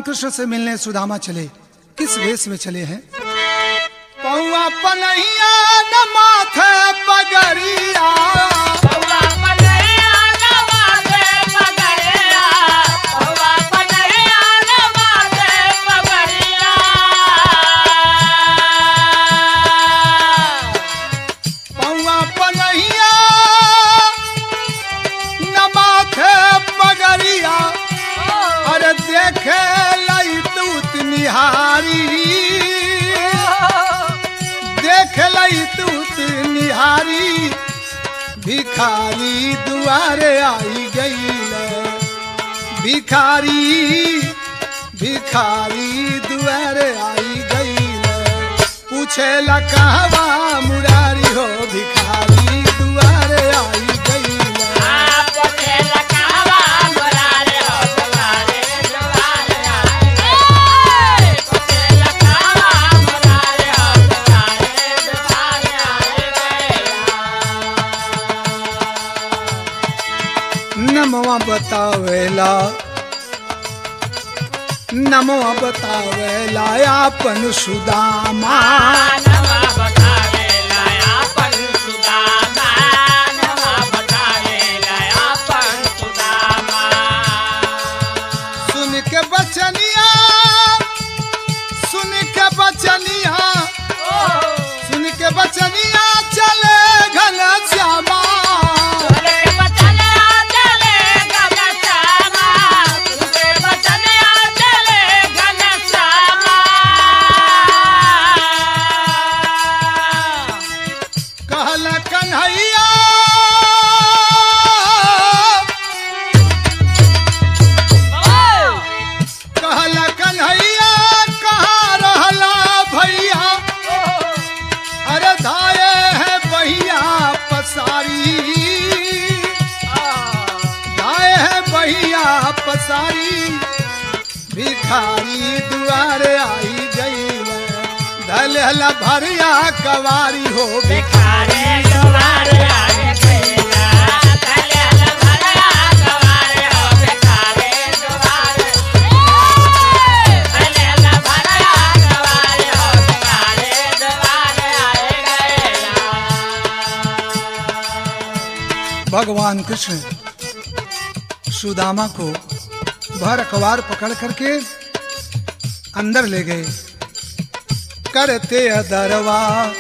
कृष्ण से मिलने सुदामा चले। किस वेश में चले हैं? पौआ पनहिया न माथे पगड़िया, पौआ पनहिया न माथे पगड़िया, पौआ पनहिया न माथे पगड़िया। पौआ पनहिया न माथे पगड़िया, अरे देखे लई तूत निहारी, देख लई तूत निहारी, भिखारी दुआरे आई गई, भिखारी भिखारी दुआरे आई गई, पूछे ला कहवा मुरारी हो, भिखारी दुआरे आई गई। पूछे ला कहवा मुरारी हो, दुआरे दुआरे आई गई, पूछे ला कहवा मुरारी हो, दुआरे दुआरे आई गई। नमवा बतावेला, नमवा बतावेला आपन सुदामा, नमवा बतावेला आपन सुदामा, नमवा बतावेला आपन सुदामा। सुन के बचनिया, सुन के बचनिया, सुन के बचनिया चले घनश्यामा, कहला कन्हैया, कहला कन्हैया कहाँ रहला भैया, अरे धाये है भैया पसारी, धाये है भैया पसारी, भिखारी दुआरे आई गई, धलहला भरिया कवारी हो, भिखारी दुआरे आई गई, धलहला भरिया कवारी हो, भिखारी दुआरे, धलहला भरिया कवारी हो, भिखारी दुआरे आई गई। भगवान कृष्ण सुदामा को भर अखबार पकड़ करके अंदर ले गए, करते अदरवा,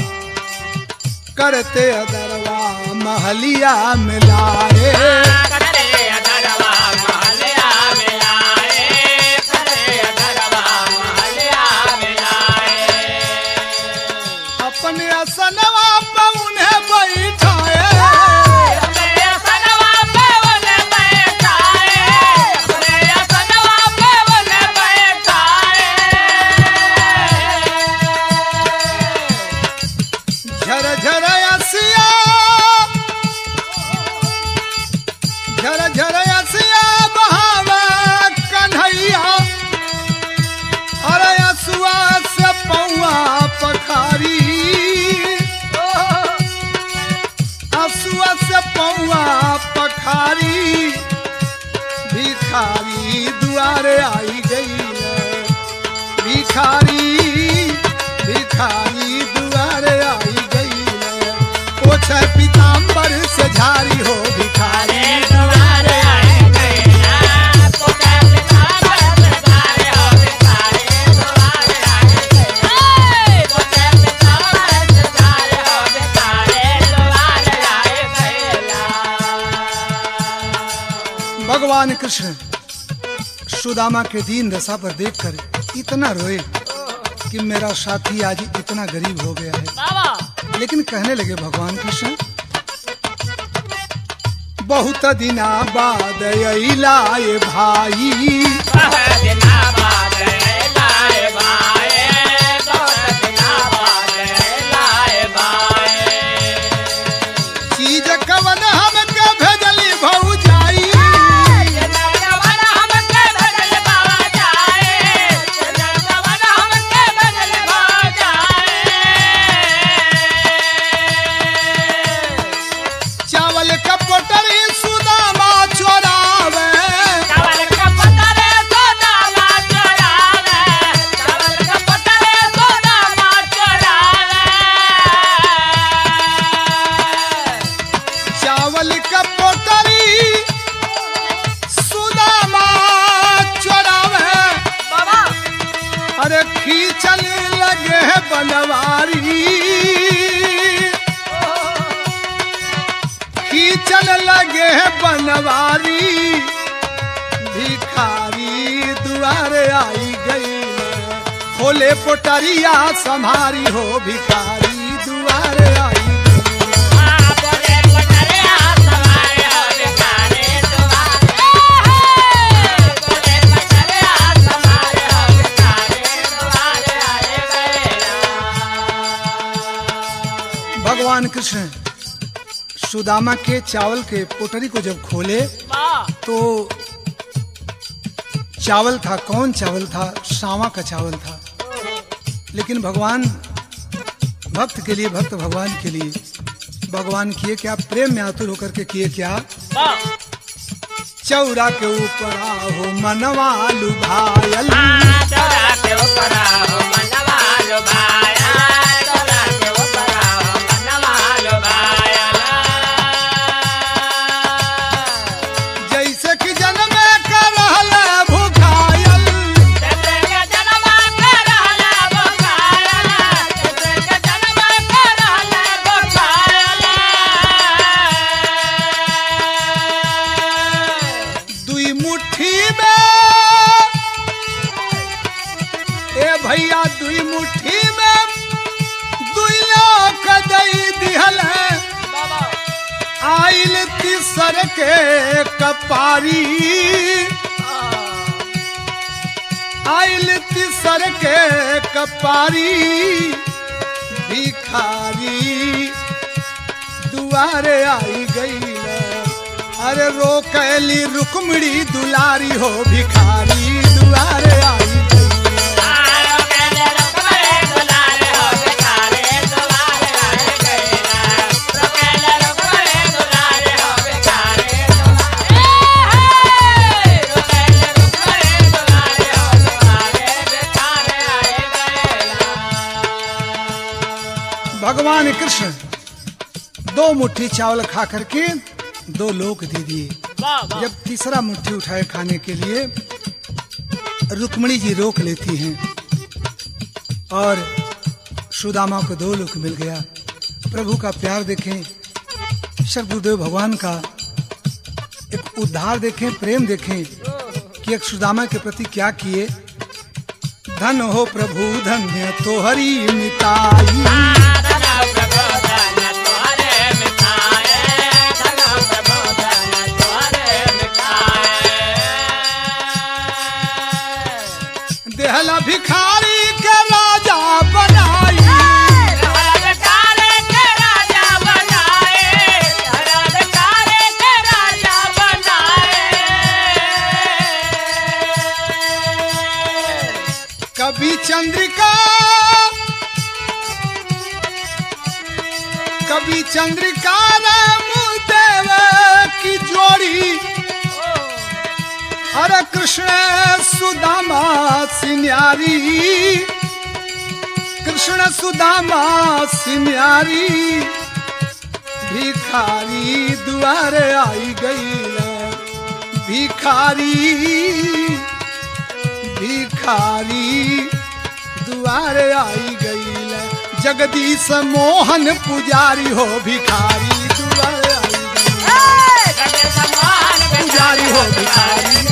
करते अदरवा महलिया मिलाए, करते अदरवा महलिया मिलाए, करते अदरवा महलिया मिलाए। अपने असनवा पे उन्हें बैठाए, अपने असनवा पे उन्हें बैठाए, अपने असनवा पे उन्हें बैठाए। झर झर असिया, झर झर असिया बहावे कन्हैया, अरे असुआ से पौआ पखारी, असुआ से पौआ पखारी, भिखारी दुआरे आई गई, भिखारी भिखारी दुआरे आई गई, पोछे पीताम्बर से झारी हो, भिखारी दुआरे आई गई, पोछे पीताम्बर से झारी हो, भिखारी दुआरे आई गई, पोछे पीताम्बर से झारी हो, भिखारी दुआरे आई गई। भगवान कृष्ण सुदामा के दीन दशा पर देखकर इतना रोए कि मेरा साथी आज इतना गरीब हो गया है। लेकिन कहने लगे भगवान कृष्ण, बहुत दिना बाद अइला ए भाई, बहुत दिना बाद अइला ए भाई, बहुत दिना बाद अइला ए भाई। चीज कवन हमके भेजली भौजाई, कवन हमके भेजली भौजाई, कवन हमके भेजली भौजाई। चावल का पोटरी सुदामा चोरावे, चावल का पोटरी सुदामा भिखारी खींचन लगे बनवारी भिखारी दुआरे आई गई खोले पोटरिया संभारी हो भिखारी दुआरे आई भगवान कृष्ण सुदामा के चावल के पोटरी को जब खोले तो चावल था, कौन चावल था? सावा का चावल था। लेकिन भगवान भक्त के लिए, भक्त भगवान के लिए भगवान किए क्या? प्रेम में आतुर होकर के किए क्या? चौरा के ऊपर आहो मनवा लुभायल, चौरा के ऊपर आहो मनवा लुभाया, चौरा के ऊपर आहो मनवा लुभाया। जैसे कि जन्म का रहला भुखायल, जैसे के जन्म का रहला भुखायल, जैसे के जन्म का रहला भुखायल। दुई मुट्ठी में ए भैया दुई मुट्ठी में दुई लाख दई दिहल आइल तीसर के कपारी, आइल तीसर के कपारी भिखारी दुआरे आई गई अरे रोकली रुक्मणी दुलारी हो भिखारी दुआरे आई भगवान कृष्ण दो मुट्ठी चावल खा करके दो लोक दे दिए। जब तीसरा मुट्ठी उठाए खाने के लिए रुक्मणी जी रोक लेती हैं और सुदामा को दो लोक मिल गया। प्रभु का प्यार देखें, गुरुदेव भगवान का एक उद्धार देखें, प्रेम देखें कि एक सुदामा के प्रति क्या किए। धन हो प्रभु धन्य तोहरी मिताई, देहला भिखारी के राजा बनाई, भिखारी के राजा बनाए, भिखारी के राजा बनाए। कभी चंद्रिका, कभी चंद्रिका रामदेव की जोड़ी, हरे कृष्ण सुदामा सिन्यारी, कृष्ण सुदामा सिन्यारी भिखारी दुआरे आई गई भिखारी, भिखारी दुआरे आई गई जगदीश मोहन पुजारी हो भिखारी दुआरे आई गई, पुजारी हो भिखारी।